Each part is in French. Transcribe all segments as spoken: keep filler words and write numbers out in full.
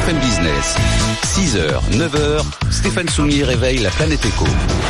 F M Business. six heures, neuf heures, Stéphane Soumier réveille la planète éco.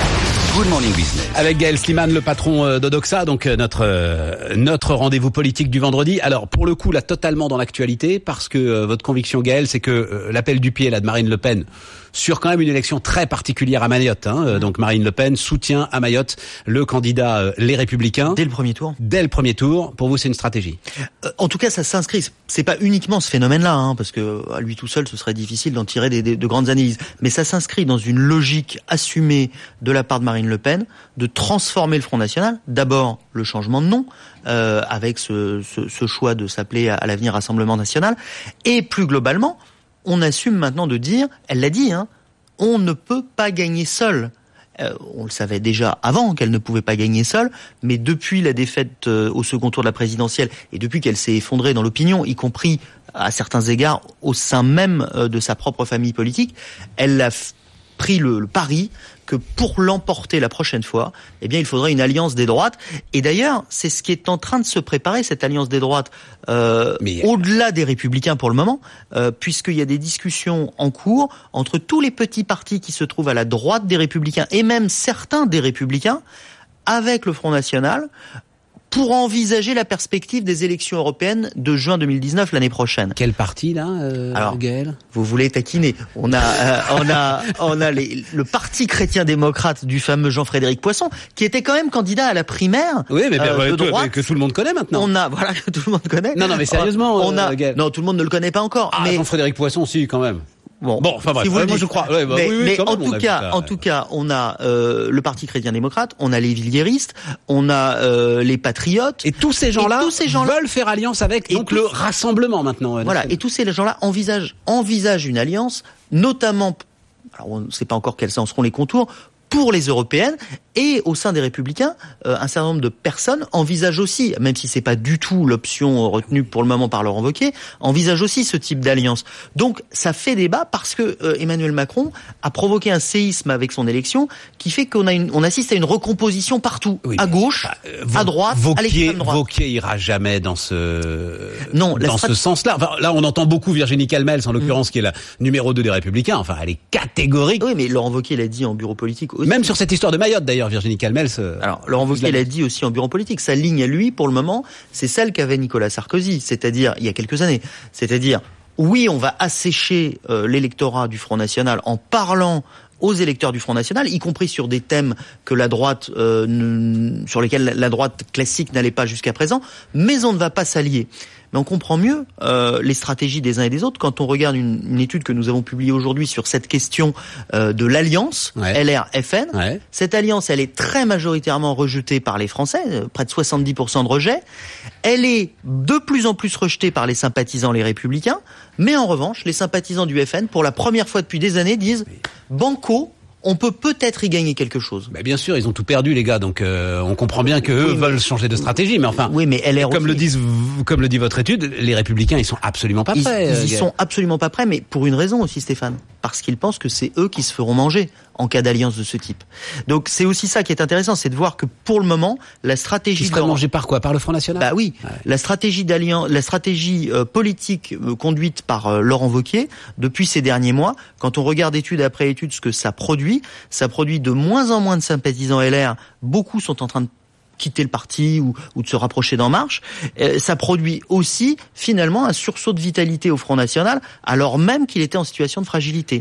Good Morning Business. Avec Gaël Sliman, le patron d'Odoxa, donc notre euh, notre rendez-vous politique du vendredi. Alors pour le coup, là totalement dans l'actualité, parce que euh, votre conviction, Gaël, c'est que euh, l'appel du pied là de Marine Le Pen sur quand même une élection très particulière à Mayotte. Hein, euh, donc Marine Le Pen soutient à Mayotte le candidat euh, Les Républicains. Dès le premier tour. Dès le premier tour. Pour vous, c'est une stratégie. Euh, en tout cas, ça s'inscrit. C'est pas uniquement ce phénomène-là, hein, parce que à lui tout seul, ce serait difficile d'en tirer des, des, de grandes analyses. Mais ça s'inscrit dans une logique assumée de la part de Marine Le Pen de transformer le Front National. D'abord, le changement de nom, euh, avec ce, ce, ce choix de s'appeler à, à l'avenir Rassemblement National. Et plus globalement, on assume maintenant de dire, elle l'a dit, hein, on ne peut pas gagner seul. Euh, on le savait déjà avant qu'elle ne pouvait pas gagner seule, mais depuis la défaite euh, au second tour de la présidentielle et depuis qu'elle s'est effondrée dans l'opinion, y compris à certains égards au sein même euh, de sa propre famille politique, elle a f- pris le, le pari que pour l'emporter la prochaine fois, eh bien, il faudrait une alliance des droites. Et d'ailleurs, c'est ce qui est en train de se préparer, cette alliance des droites, euh, Mais... au-delà des Républicains pour le moment, euh, puisqu'il y a des discussions en cours entre tous les petits partis qui se trouvent à la droite des Républicains, et même certains des Républicains, avec le Front National, pour envisager la perspective des élections européennes de juin deux mille dix-neuf, l'année prochaine. Quel parti, là, euh, Alors, Gaël ? Vous voulez taquiner. On a, euh, on a, on a les, le parti chrétien-démocrate du fameux Jean-Frédéric Poisson, qui était quand même candidat à la primaire. Oui, mais, euh, mais, de toi, droite. mais que tout le monde connaît maintenant. On a, voilà, que tout le monde connaît. Non, non, mais sérieusement, on a, euh, Gaël. non, tout le monde ne le connaît pas encore. Ah, mais Jean-Frédéric Poisson, si, quand même. Bon, bon, enfin bref, si vous ouais, le moi dites. je crois. Ouais, bah, mais oui, oui, mais quand en même, tout cas, ça, en ouais. tout cas, on a euh, le Parti chrétien-démocrate, on a les Villiéristes, on a euh, les Patriotes. Et tous ces gens-là, tous ces gens-là veulent faire alliance avec et donc tous, le rassemblement maintenant. Voilà, et tous ces gens-là envisagent envisagent une alliance, notamment. Alors, on ne sait pas encore quels en seront les contours. Pour les européennes, et au sein des Républicains, euh, un certain nombre de personnes envisagent aussi, même si c'est pas du tout l'option retenue pour le moment par Laurent Wauquiez, envisagent aussi ce type d'alliance. Donc ça fait débat parce que euh, Emmanuel Macron a provoqué un séisme avec son élection qui fait qu'on a une, on assiste à une recomposition partout, oui, à gauche, bah, euh, à droite, Wauquiez, à l'extrême droite. Wauquiez ira jamais dans ce non, dans strat... ce sens-là. Enfin, là, on entend beaucoup Virginie Calmels, en l'occurrence, mmh. qui est la numéro deux des Républicains. Enfin, elle est catégorique. Oui, mais Laurent Wauquiez l'a dit en bureau politique aussi. Même sur cette histoire de Mayotte, d'ailleurs, Virginie Calmels. Euh, Alors, Laurent Wauquiez l'a dit aussi en bureau politique. Sa ligne à lui, pour le moment, c'est celle qu'avait Nicolas Sarkozy, c'est-à-dire il y a quelques années. C'est-à-dire, oui, on va assécher euh, l'électorat du Front National en parlant aux électeurs du Front National, y compris sur des thèmes que la droite, euh, ne, sur lesquels la droite classique n'allait pas jusqu'à présent, mais on ne va pas s'allier. Mais on comprend mieux euh, les stratégies des uns et des autres quand on regarde une, une étude que nous avons publiée aujourd'hui sur cette question euh, de l'alliance ouais. L R F N. Ouais. Cette alliance, elle est très majoritairement rejetée par les Français, euh, près de soixante-dix pour cent de rejet. Elle est de plus en plus rejetée par les sympathisants, les Républicains. Mais en revanche, les sympathisants du F N, pour la première fois depuis des années, disent « Banco ». On peut peut-être y gagner quelque chose. Bah bien sûr, ils ont tout perdu, les gars. Donc, euh, on comprend bien que eux oui, veulent changer de stratégie. Mais enfin, oui, mais L R comme aussi. le disent, comme le dit votre étude, les Républicains, ils sont absolument pas prêts. Ils, ils y sont absolument pas prêts, mais pour une raison aussi, Stéphane, parce qu'ils pensent que c'est eux qui se feront manger en cas d'alliance de ce type. Donc, c'est aussi ça qui est intéressant, c'est de voir que pour le moment, la stratégie. Ils seraient mangés par quoi ? Par le Front National ? Bah oui, ouais. la stratégie d'alliance, la stratégie euh, politique euh, conduite par euh, Laurent Wauquiez depuis ces derniers mois. Quand on regarde étude après étude ce que ça produit, ça produit de moins en moins de sympathisants L R. Beaucoup sont en train de quitter le parti ou, ou de se rapprocher d'En Marche. Euh, ça produit aussi, finalement, un sursaut de vitalité au Front National, alors même qu'il était en situation de fragilité.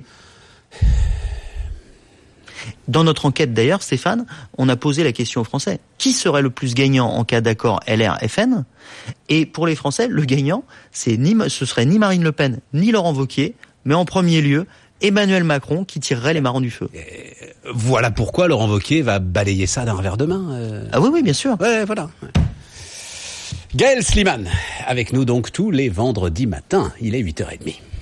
Dans notre enquête, d'ailleurs, Stéphane, on a posé la question aux Français. Qui serait le plus gagnant en cas d'accord L R F N ? Et pour les Français, le gagnant, c'est ni, ce serait ni Marine Le Pen, ni Laurent Wauquiez, mais en premier lieu, Emmanuel Macron qui tirerait les marrons du feu. Et voilà pourquoi Laurent Wauquiez va balayer ça d'un revers de main. Euh... Ah oui, oui, bien sûr. Ouais, voilà. Gaël Sliman, avec nous donc tous les vendredis matins. Il est huit heures trente.